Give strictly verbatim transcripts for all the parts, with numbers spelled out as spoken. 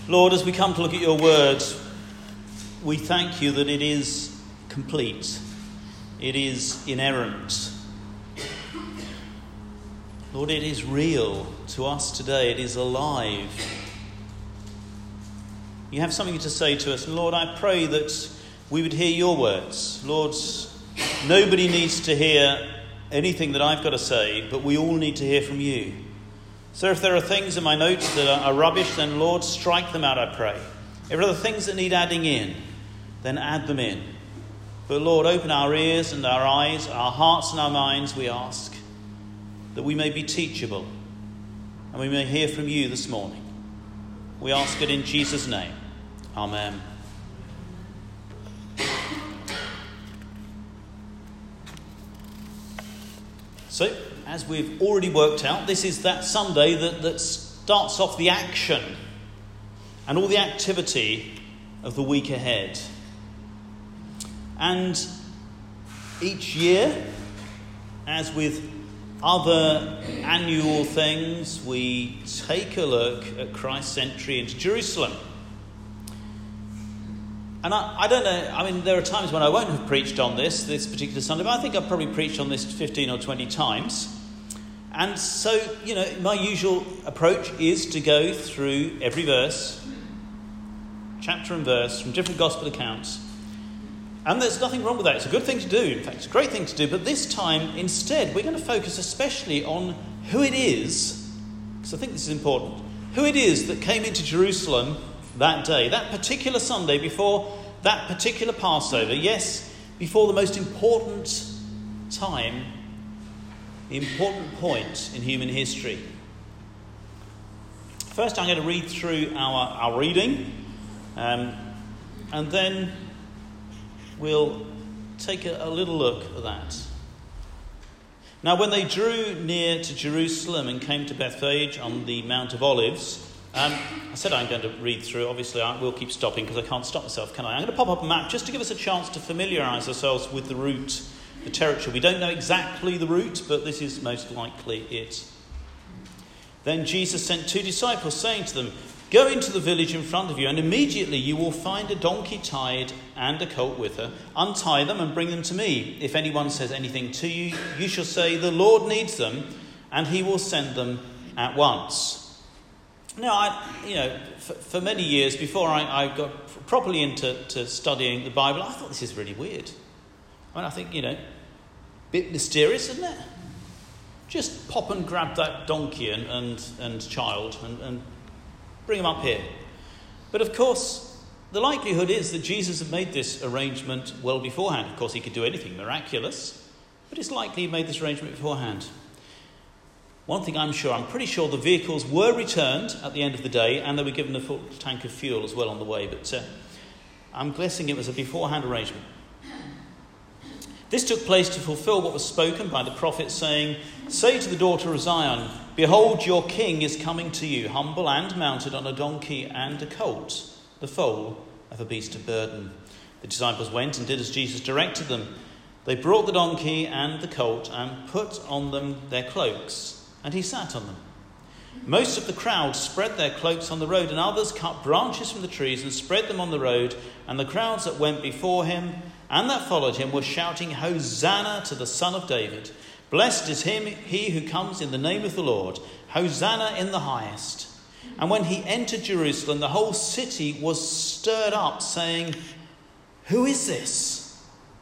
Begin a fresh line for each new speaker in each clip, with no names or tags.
Lord, as we come to look at your word, we thank you that it is complete. It is inerrant. Lord, it is real to us today. It is alive. You have something to say to us. Lord, I pray that we would hear your words. Lord, nobody needs to hear anything that I've got to say, but we all need to hear from you. So if there are things in my notes that are rubbish, then Lord, strike them out, I pray. If there are things that need adding in, then add them in. But Lord, open our ears and our eyes, our hearts and our minds, we ask, that we may be teachable and we may hear from you this morning. We ask it in Jesus' name. Amen. So, as we've already worked out, this is that Sunday that, that starts off the action and all the activity of the week ahead. And each year, as with other annual things, we take a look at Christ's entry into Jerusalem. And I, I don't know, I mean, there are times when I won't have preached on this, this particular Sunday, but I think I've probably preached on this fifteen or twenty times. And so, you know, my usual approach is to go through every verse, chapter and verse, from different gospel accounts. And there's nothing wrong with that. It's a good thing to do. In fact, it's a great thing to do. But this time, instead, we're going to focus especially on who it is, because I think this is important, who it is that came into Jerusalem that day, that particular Sunday before that particular Passover. Yes, before the most important time, the important point in human history. First, I'm going to read through our, our reading, um, and then we'll take a, a little look at that. Now, when they drew near to Jerusalem and came to Bethphage on the Mount of Olives, um, I said I'm going to read through. Obviously, I will keep stopping because I can't stop myself, can I? I'm going to pop up a map just to give us a chance to familiarise ourselves with the route, the territory. We don't know exactly the route, but this is most likely it. Then Jesus sent two disciples, saying to them, "Go into the village in front of you, and immediately you will find a donkey tied and a colt with her. Untie them and bring them to me. If anyone says anything to you, you shall say, 'The Lord needs them,' and he will send them at once." Now, I, you know, for, for many years before I, I got properly into to studying the Bible, I thought this is really weird. I mean, I think, you know, a bit mysterious, isn't it? Just pop and grab that donkey and and, and child and, and bring them up here. But of course, the likelihood is that Jesus had made this arrangement well beforehand. Of course, he could do anything miraculous, but it's likely he made this arrangement beforehand. One thing I'm sure, I'm pretty sure the vehicles were returned at the end of the day and they were given a full tank of fuel as well on the way. But uh, I'm guessing it was a beforehand arrangement. This took place to fulfill what was spoken by the prophet, saying, "Say to the daughter of Zion, behold, your king is coming to you, humble and mounted on a donkey and a colt, the foal of a beast of burden." The disciples went and did as Jesus directed them. They brought the donkey and the colt and put on them their cloaks, and he sat on them. Most of the crowd spread their cloaks on the road, and others cut branches from the trees and spread them on the road. And the crowds that went before him and that followed him were shouting, "Hosanna to the Son of David. Blessed is him, he who comes in the name of the Lord. Hosanna in the highest." And when he entered Jerusalem, the whole city was stirred up, saying, "Who is this?"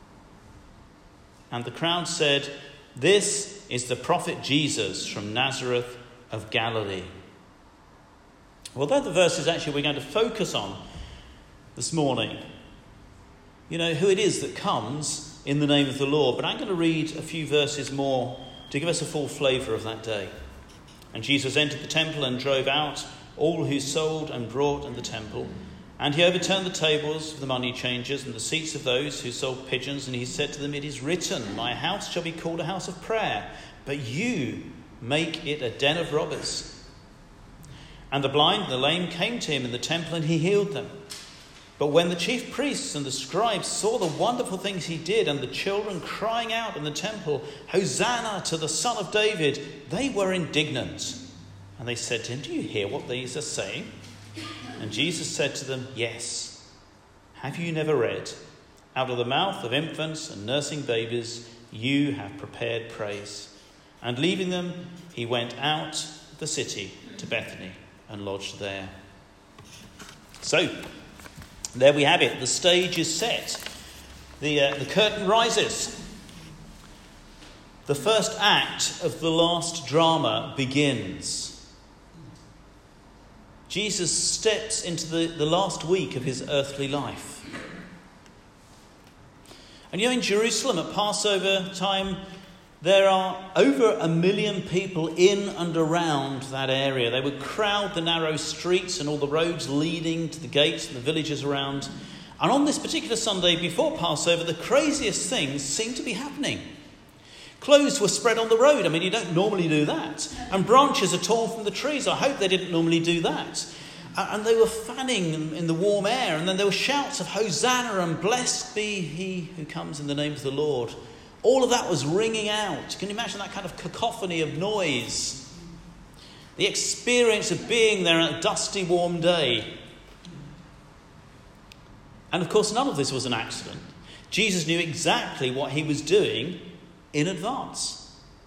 And the crowd said, "This is the prophet Jesus from Nazareth of Galilee." Well, they're the verses actually we're going to focus on this morning. You know, who it is that comes in the name of the Lord. But I'm going to read a few verses more to give us a full flavour of that day. "And Jesus entered the temple and drove out all who sold and brought in the temple. And he overturned the tables of the money changers and the seats of those who sold pigeons. And he said to them, 'It is written, my house shall be called a house of prayer, but you make it a den of robbers.' And the blind and the lame came to him in the temple, and he healed them. But when the chief priests and the scribes saw the wonderful things he did, and the children crying out in the temple, 'Hosanna to the Son of David,' they were indignant. And they said to him, 'Do you hear what these are saying?' And Jesus said to them, "Yes. Have you never read, 'Out of the mouth of infants and nursing babies you have prepared praise'?" And leaving them, he went out of the city to Bethany and lodged there. So, there we have it. The stage is set. The, uh, the curtain rises. The first act of the last drama begins. Jesus steps into the, the last week of his earthly life. And you know, in Jerusalem at Passover time, there are over a million people in and around that area. They would crowd the narrow streets and all the roads leading to the gates and the villages around. And on this particular Sunday before Passover, the craziest things seemed to be happening. Clothes were spread on the road. I mean, you don't normally do that. And branches are torn from the trees. I hope they didn't normally do that. And they were fanning in the warm air. And then there were shouts of Hosanna and blessed be he who comes in the name of the Lord. All of that was ringing out. Can you imagine that kind of cacophony of noise? The experience of being there on a dusty, warm day. And of course, none of this was an accident. Jesus knew exactly what he was doing in advance.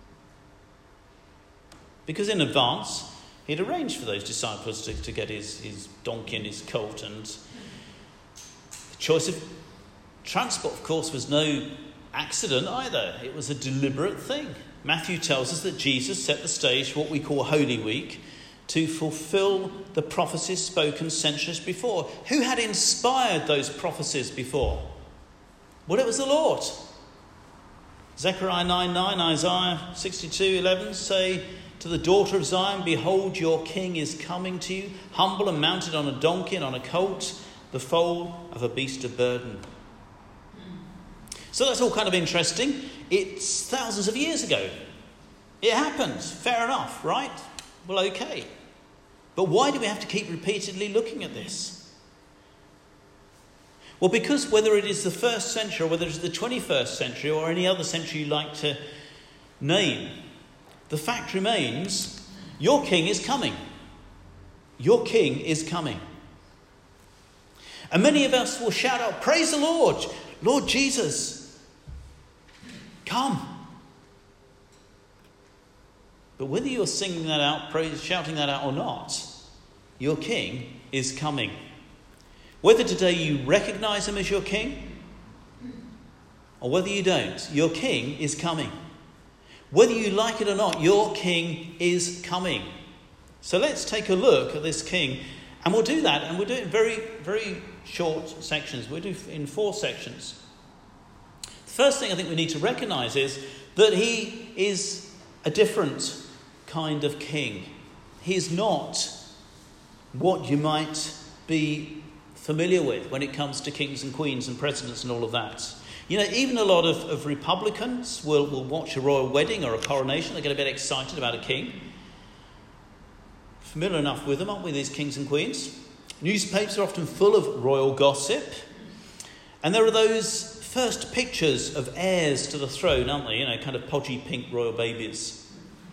Because in advance, he'd arranged for those disciples to, to get his, his donkey and his colt. And the choice of transport, of course, was no accident either. It was a deliberate thing. Matthew tells us that Jesus set the stage for what we call Holy Week to fulfill the prophecies spoken centuries before. Who had inspired those prophecies before? Well, it was the Lord. Zechariah nine nine, Isaiah sixty-two eleven say to the daughter of Zion, "Behold, your king is coming to you, humble and mounted on a donkey and on a colt, the foal of a beast of burden." So that's all kind of interesting. It's thousands of years ago. It happened. Fair enough, right? Well, okay. But why do we have to keep repeatedly looking at this? Well, because whether it is the first century or whether it's the twenty-first century or any other century you like to name, the fact remains, your king is coming. Your king is coming. And many of us will shout out, "Praise the Lord, Lord Jesus, come." But whether you're singing that out, praise, shouting that out or not, your king is coming. Whether today you recognise him as your king, or whether you don't, your king is coming. Whether you like it or not, your king is coming. So let's take a look at this king, and we'll do that, and we'll do it in very, very short sections. We'll do it in four sections. The first thing I think we need to recognise is that he is a different kind of king. He is not what you might be familiar with when it comes to kings and queens and presidents and all of that. You know, even a lot of, of Republicans will, will watch a royal wedding or a coronation. They get a bit excited about a king. Familiar enough with them, aren't we, these kings and queens? Newspapers are often full of royal gossip. And there are those first pictures of heirs to the throne, aren't they? You know, kind of podgy pink royal babies.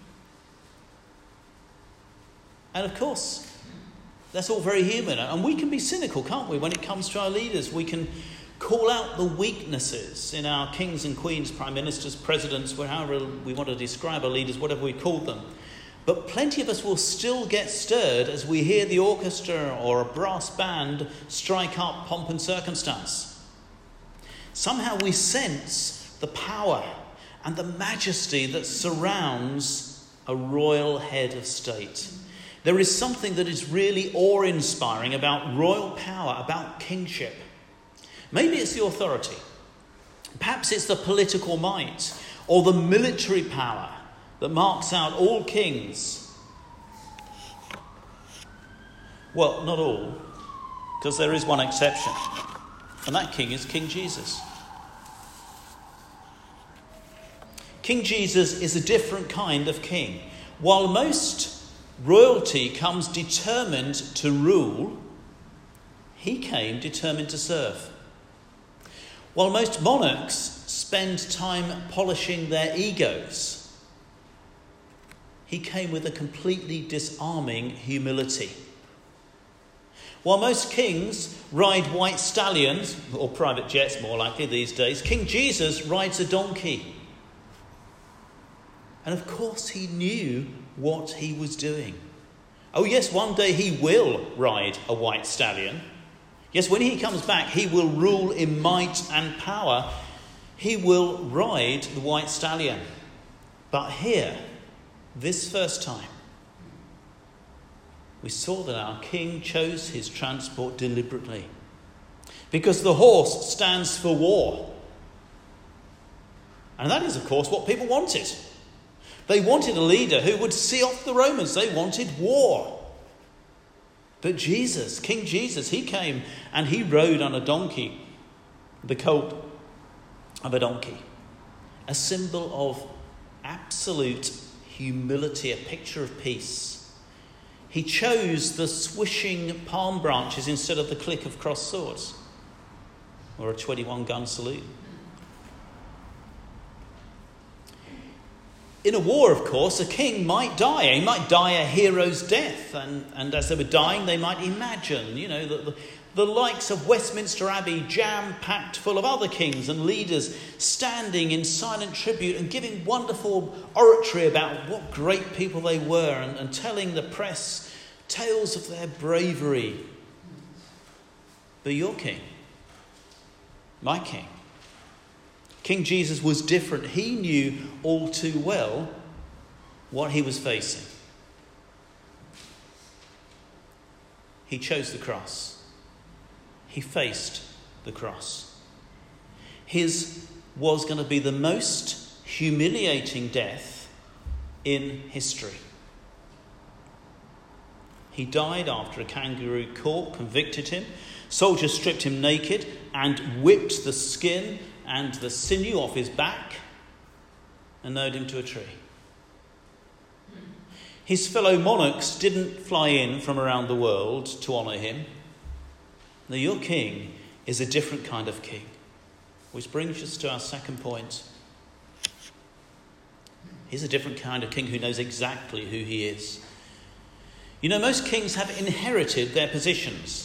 And of course, that's all very human. And we can be cynical, can't we, when it comes to our leaders? We can call out the weaknesses in our kings and queens, prime ministers, presidents, however we want to describe our leaders, whatever we call them. But plenty of us will still get stirred as we hear the orchestra or a brass band strike up Pomp and Circumstance. Somehow we sense the power and the majesty that surrounds a royal head of state. There is something that is really awe-inspiring about royal power, about kingship. Maybe it's the authority. Perhaps it's the political might or the military power that marks out all kings. Well, not all, because there is one exception. And that king is King Jesus. King Jesus is a different kind of king. While most royalty comes determined to rule, he came determined to serve. While most monarchs spend time polishing their egos, he came with a completely disarming humility. While most kings ride white stallions, or private jets more likely these days, King Jesus rides a donkey. And of course he knew what he was doing. Oh yes, one day he will ride a white stallion. Yes, when he comes back, he will rule in might and power. He will ride the white stallion. But here, this first time, we saw that our king chose his transport deliberately. Because the horse stands for war. And that is, of course, what people wanted. They wanted a leader who would see off the Romans. They wanted war. But Jesus, King Jesus, he came and he rode on a donkey, the colt of a donkey. A symbol of absolute humility, a picture of peace. He chose the swishing palm branches instead of the click of crossed swords or a twenty-one gun salute. In a war, of course, a king might die. He might die a hero's death. And, and as they were dying, they might imagine, you know, that the, the likes of Westminster Abbey jam-packed full of other kings and leaders standing in silent tribute and giving wonderful oratory about what great people they were and, and telling the press tales of their bravery. But your king, my king, King Jesus was different. He knew all too well what he was facing. He chose the cross. He faced the cross. His was going to be the most humiliating death in history. He died after a kangaroo court convicted him. Soldiers stripped him naked and whipped the skin and the sinew off his back and nailed him to a tree. His fellow monarchs didn't fly in from around the world to honour him. Now, your king is a different kind of king. Which brings us to our second point. He's a different kind of king who knows exactly who he is. You know, most kings have inherited their positions.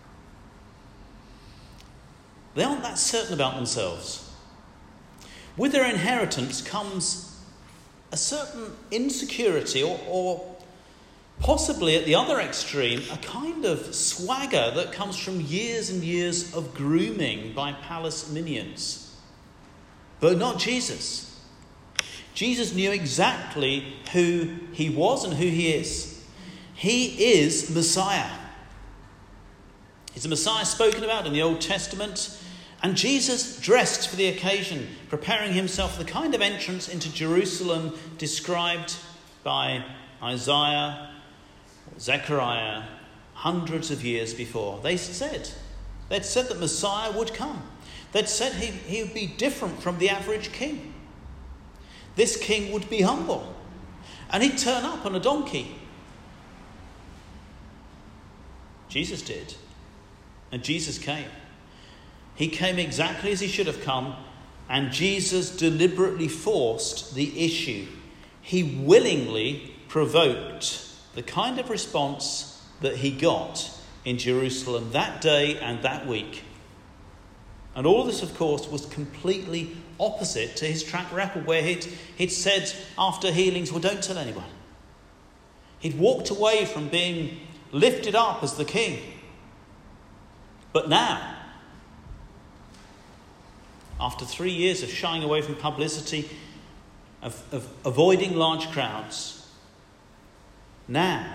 They aren't that certain about themselves. With their inheritance comes a certain insecurity or, or possibly at the other extreme, a kind of swagger that comes from years and years of grooming by palace minions. But not Jesus. Jesus knew exactly who he was and who he is. He is Messiah. He's the Messiah spoken about in the Old Testament. And Jesus dressed for the occasion, preparing himself for the kind of entrance into Jerusalem described by Isaiah, Zechariah, hundreds of years before. They said, they'd said that Messiah would come. They'd said he, he would be different from the average king. This king would be humble. And he'd turn up on a donkey. Jesus did. And Jesus came. He came exactly as he should have come, and Jesus deliberately forced the issue. He willingly provoked the kind of response that he got in Jerusalem that day and that week. And all this, of course, was completely opposite to his track record, where he'd, he'd said after healings, well, don't tell anyone. He'd walked away from being lifted up as the king. But now, after three years of shying away from publicity, of, of avoiding large crowds, now,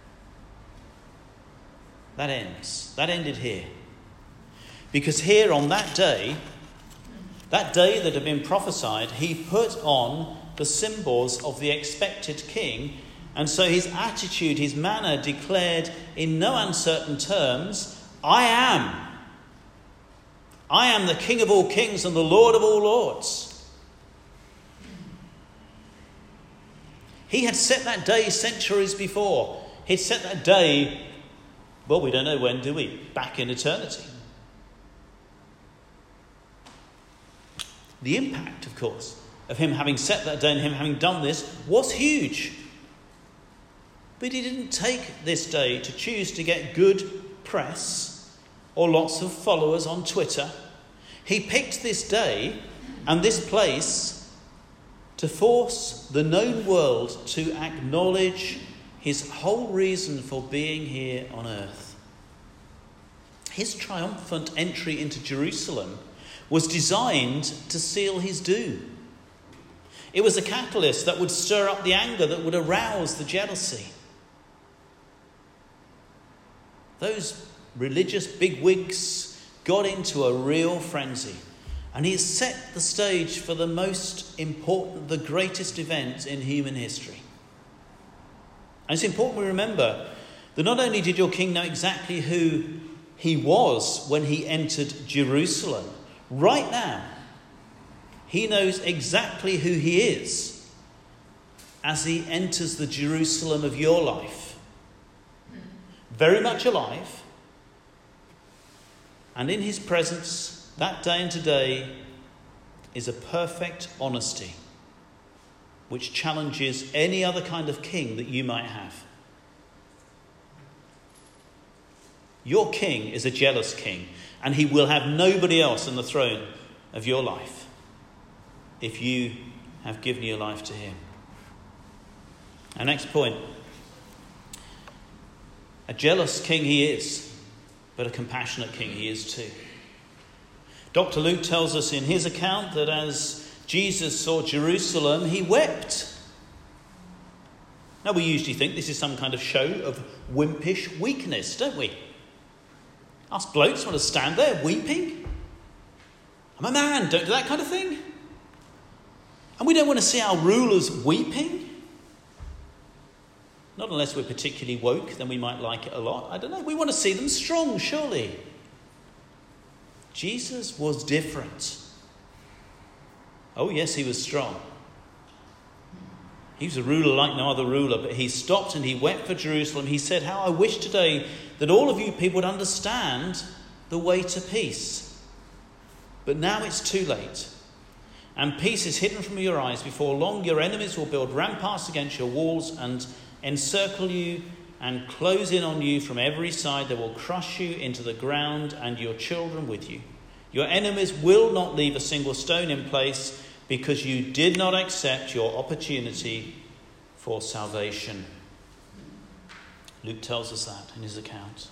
that ends. That ended here. Because here on that day, that day that had been prophesied, he put on the symbols of the expected king, and so his attitude, his manner declared in no uncertain terms, I am. I am the King of all kings and the Lord of all lords. He had set that day centuries before. He'd set that day, well, we don't know when, do we? Back in eternity. The impact, of course, of him having set that day and him having done this was huge. But he didn't take this day to choose to get good press or lots of followers on Twitter. He picked this day and this place to force the known world to acknowledge his whole reason for being here on earth. His triumphant entry into Jerusalem was designed to seal his doom. It was a catalyst that would stir up the anger, that would arouse the jealousy. Those religious bigwigs got into a real frenzy, and he has set the stage for the most important, the greatest event in human history. And it's important we remember that not only did your king know exactly who he was when he entered Jerusalem, right now he knows exactly who he is as he enters the Jerusalem of your life. Very much alive, and in his presence that day and today is a perfect honesty which challenges any other kind of king that you might have. Your king is a jealous king, and he will have nobody else on the throne of your life if you have given your life to him. Our next point. A jealous king he is, but a compassionate king he is too. Doctor Luke tells us in his account that as Jesus saw Jerusalem, he wept. Now, we usually think this is some kind of show of wimpish weakness, don't we? Us blokes want to stand there weeping. I'm a man, don't do that kind of thing. And we don't want to see our rulers weeping. Not unless we're particularly woke, then we might like it a lot. I don't know. We want to see them strong, surely. Jesus was different. Oh, yes, he was strong. He was a ruler like no other ruler, but he stopped and he wept for Jerusalem. He said, how I wish today that all of you people would understand the way to peace. But now it's too late. And peace is hidden from your eyes. Before long, your enemies will build ramparts against your walls and encircle you and close in on you from every side. They will crush you into the ground and your children with you. Your enemies will not leave a single stone in place because you did not accept your opportunity for salvation. Luke tells us that in his account.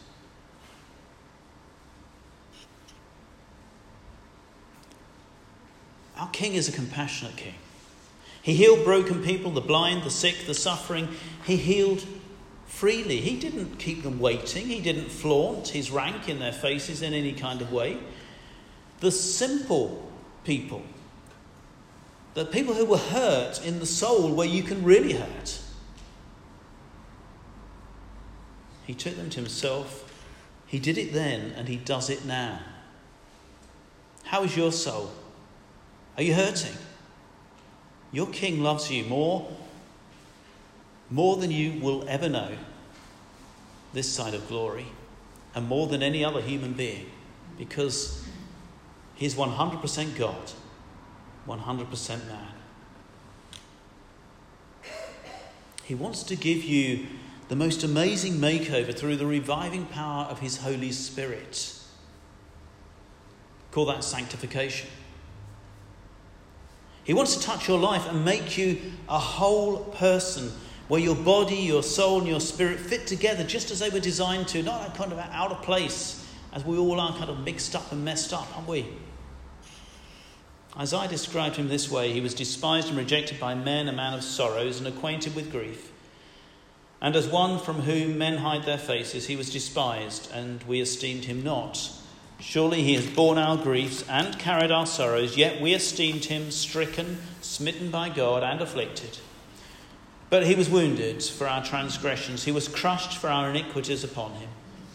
Our king is a compassionate king. He healed broken people, the blind, the sick, the suffering. He healed freely. He didn't keep them waiting. He didn't flaunt his rank in their faces in any kind of way. The simple people, the people who were hurt in the soul where you can really hurt, he took them to himself. He did it then and he does it now. How is your soul? Are you hurting? Your king loves you more, more than you will ever know this side of glory, and more than any other human being, because he's one hundred percent God, one hundred percent man. He wants to give you the most amazing makeover through the reviving power of his Holy Spirit. Call that sanctification. He wants to touch your life and make you a whole person where your body, your soul and your spirit fit together just as they were designed to, not kind of out of place as we all are, kind of mixed up and messed up, aren't we? Isaiah described him this way: he was despised and rejected by men, a man of sorrows and acquainted with grief. And as one from whom men hide their faces, he was despised, and we esteemed him not. Surely he has borne our griefs and carried our sorrows, yet we esteemed him stricken, smitten by God, and afflicted. But he was wounded for our transgressions, he was crushed for our iniquities upon him.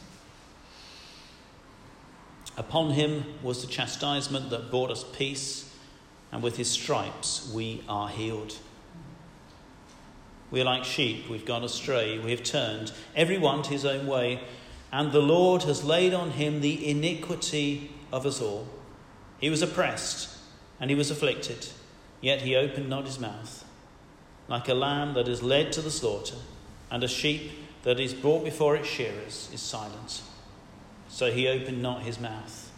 Upon him was the chastisement that brought us peace, and with his stripes we are healed. We are like sheep, we've gone astray, we have turned every one to his own way, and the Lord has laid on him the iniquity of us all. He was oppressed and he was afflicted, yet he opened not his mouth. Like a lamb that is led to the slaughter, and a sheep that is brought before its shearers is silent, so he opened not his mouth.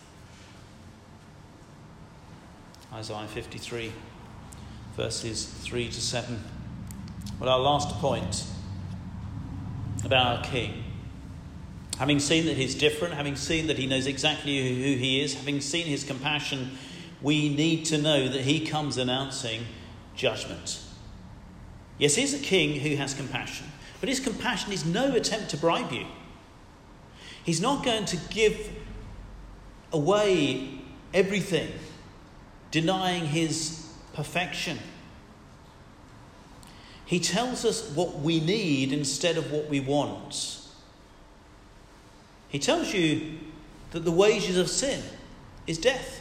Isaiah fifty-three, verses three to seven. Well, our last point about our King. Having seen that he's different, having seen that he knows exactly who he is, having seen his compassion, we need to know that he comes announcing judgment. Yes, he's a king who has compassion, but his compassion is no attempt to bribe you. He's not going to give away everything, denying his perfection. He tells us what we need instead of what we want. He tells you that the wages of sin is death.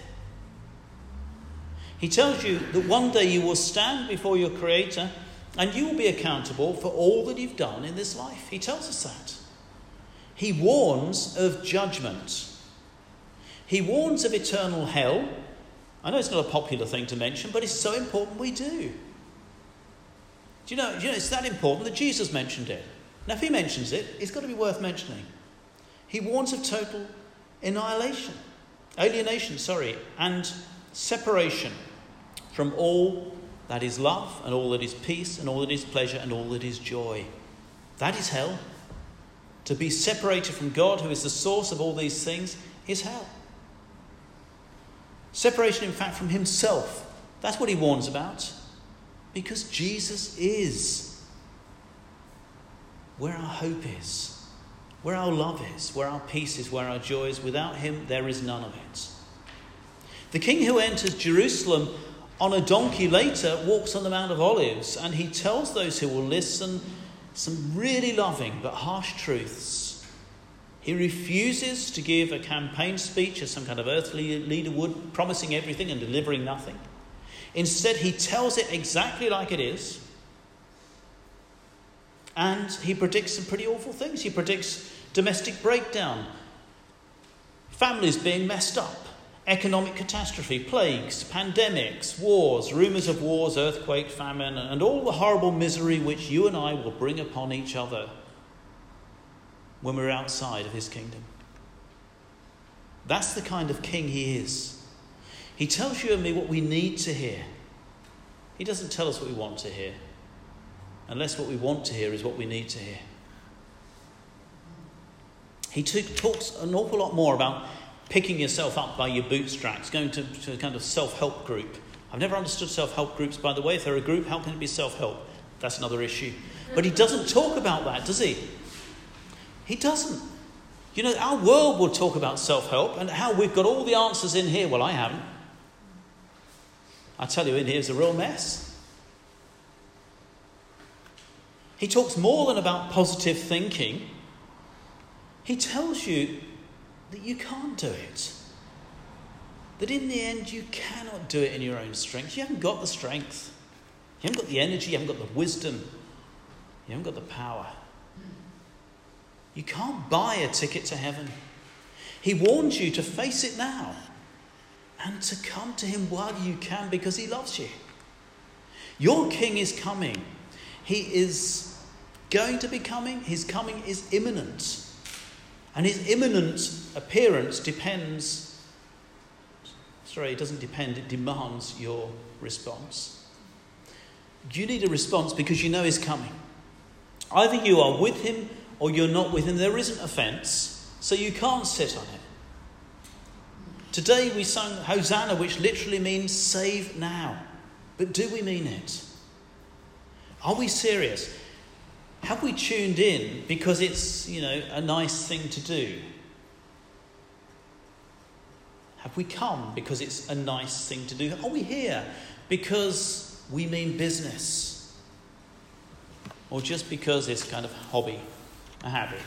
He tells you that one day you will stand before your Creator and you will be accountable for all that you've done in this life. He tells us that. He warns of judgment. He warns of eternal hell. I know it's not a popular thing to mention, but it's so important we do. Do you know, do you know it's that important that Jesus mentioned it. Now, if he mentions it, it's got to be worth mentioning. He warns of total annihilation, alienation, sorry, and separation from all that is love and all that is peace and all that is pleasure and all that is joy. That is hell. To be separated from God, who is the source of all these things, is hell. Separation, in fact, from himself. That's what he warns about. Because Jesus is where our hope is. Where our love is, where our peace is, where our joy is. Without him, there is none of it. The king who enters Jerusalem on a donkey later walks on the Mount of Olives, and he tells those who will listen some really loving but harsh truths. He refuses to give a campaign speech as some kind of earthly leader would, promising everything and delivering nothing. Instead, he tells it exactly like it is. And he predicts some pretty awful things. He predicts domestic breakdown, families being messed up, economic catastrophe, plagues, pandemics, wars, rumours of wars, earthquake, famine, and all the horrible misery which you and I will bring upon each other when we're outside of his kingdom. That's the kind of king he is. He tells you and me what we need to hear. He doesn't tell us what we want to hear. Unless what we want to hear is what we need to hear. He t- talks an awful lot more about picking yourself up by your bootstraps, going to, to a kind of self-help group. I've never understood self-help groups, by the way. If they're a group, how can it be self-help? That's another issue. But he doesn't talk about that, does he? He doesn't. You know, our world will talk about self-help and how we've got all the answers in here. Well, I haven't. I tell you, in here is a real mess. He talks more than about positive thinking. He tells you that you can't do it. That in the end, you cannot do it in your own strength. You haven't got the strength. You haven't got the energy. You haven't got the wisdom. You haven't got the power. You can't buy a ticket to heaven. He warns you to face it now and to come to him while you can, because he loves you. Your king is coming. He is going to be coming. His coming is imminent. And his imminent appearance depends, sorry, it doesn't depend, it demands your response. You need a response because you know he's coming. Either you are with him or you're not with him. There isn't offence, so you can't sit on it. Today we sung Hosanna, which literally means save now. But do we mean it? Are we serious? Have we tuned in because it's, you know, a nice thing to do? Have we come because it's a nice thing to do? Are we here because we mean business? Or just because it's kind of hobby, a habit,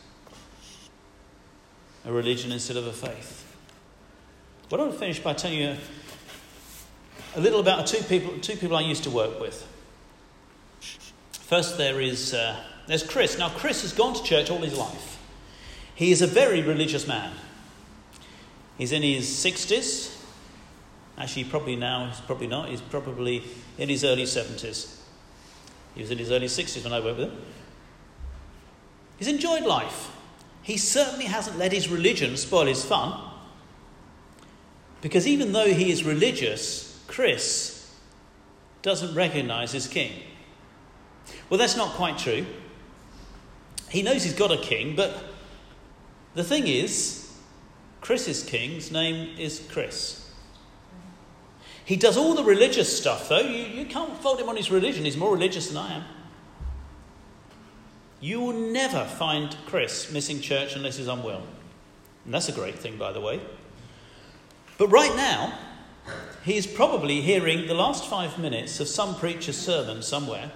a religion instead of a faith? Well, I want to finish by telling you a little about two people, two people I used to work with. First, there is uh, there's Chris. Now, Chris has gone to church all his life. He is a very religious man. He's in his sixties. Actually, probably now, he's probably not. He's probably in his early seventies. He was in his early sixties when I worked with him. He's enjoyed life. he certainly hasn't let his religion spoil his fun. Because even though he is religious, Chris doesn't recognise his king. Well, that's not quite true. He knows he's got a king, but the thing is, Chris's king's name is Chris. He does all the religious stuff, though. You, you can't fault him on his religion. He's more religious than I am. You will never find Chris missing church unless he's unwell. And that's a great thing, by the way. But right now, he's probably hearing the last five minutes of some preacher's sermon somewhere,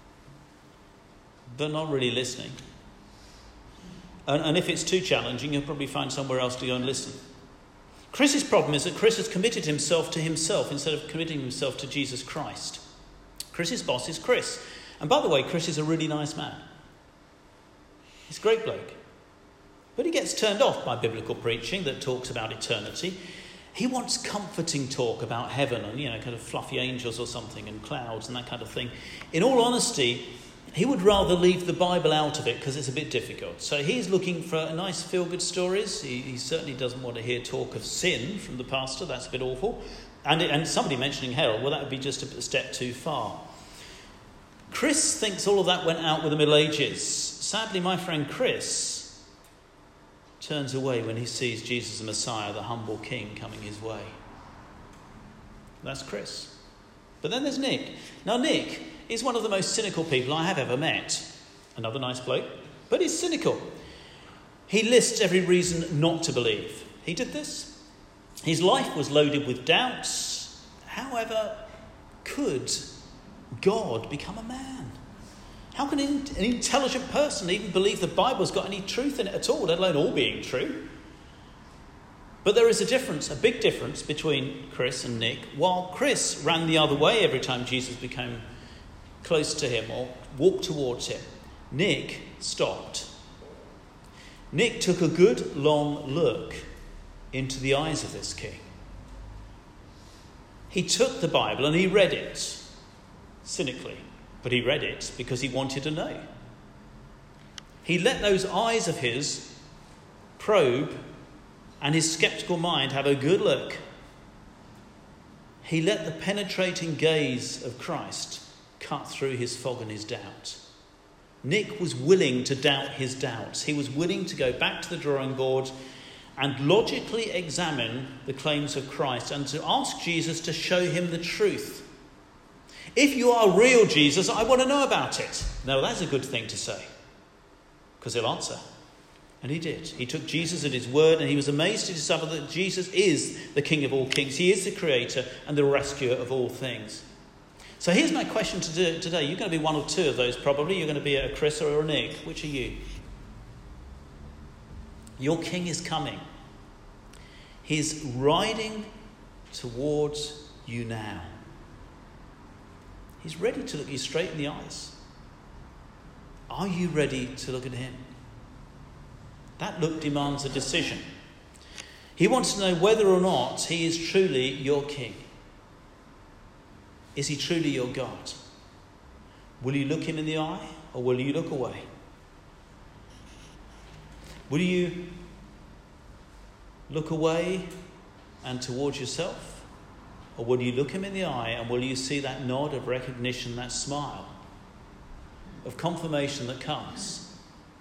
but not really listening. And, and if it's too challenging, he'll probably find somewhere else to go and listen. Chris's problem is that Chris has committed himself to himself instead of committing himself to Jesus Christ. Chris's boss is Chris. And by the way, Chris is a really nice man. He's a great bloke. But he gets turned off by biblical preaching that talks about eternity. He wants comforting talk about heaven and, you know, kind of fluffy angels or something and clouds and that kind of thing. In all honesty, he would rather leave the Bible out of it because it's a bit difficult. So he's looking for a nice feel-good stories. He, he certainly doesn't want to hear talk of sin from the pastor. That's a bit awful. And, and somebody mentioning hell, well, that would be just a step too far. Chris thinks all of that went out with the Middle Ages. Sadly, my friend Chris turns away when he sees Jesus the Messiah, the humble king, coming his way. That's Chris. But then there's Nick. Now, Nick is one of the most cynical people I have ever met. Another nice bloke, but he's cynical. He lists every reason not to believe. He did this. His life was loaded with doubts. However, could God become a man? How can an intelligent person even believe the Bible's got any truth in it at all, let alone all being true? But there is a difference, a big difference between Chris and Nick. While Chris ran the other way every time Jesus became close to him or walked towards him, Nick stopped. Nick took a good long look into the eyes of this king. He took the Bible and he read it cynically. But he read it because he wanted to know. He let those eyes of his probe and his sceptical mind have a good look. He let the penetrating gaze of Christ cut through his fog and his doubt. Nick was willing to doubt his doubts. He was willing to go back to the drawing board and logically examine the claims of Christ and to ask Jesus to show him the truth. If you are real, Jesus, I want to know about it. Now, that's a good thing to say, because he'll answer. And he did. He took Jesus at his word, and he was amazed to discover that Jesus is the King of all kings. He is the creator and the rescuer of all things. So here's my question to do today. You're going to be one or two of those probably. You're going to be a Chris or a Nick. Which are you? Your king is coming. He's riding towards you now. He's ready to look you straight in the eyes. Are you ready to look at him? That look demands a decision. He wants to know whether or not he is truly your king. Is he truly your God? Will you look him in the eye or will you look away? Will you look away and towards yourself? Or will you look him in the eye and will you see that nod of recognition, that smile of confirmation that comes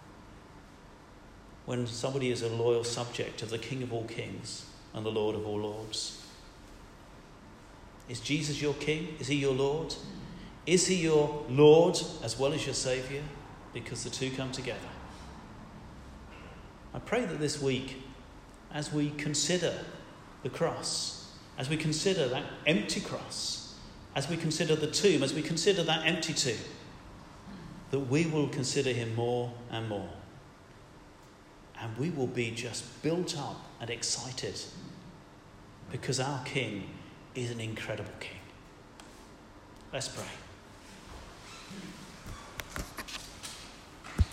when somebody is a loyal subject of the King of all kings and the Lord of all lords? Is Jesus your King? Is he your Lord? Is he your Lord as well as your Saviour? Because the two come together. I pray that this week, as we consider the cross, as we consider that empty cross, as we consider the tomb, as we consider that empty tomb, that we will consider him more and more. And we will be just built up and excited because our King is an incredible King. Let's pray.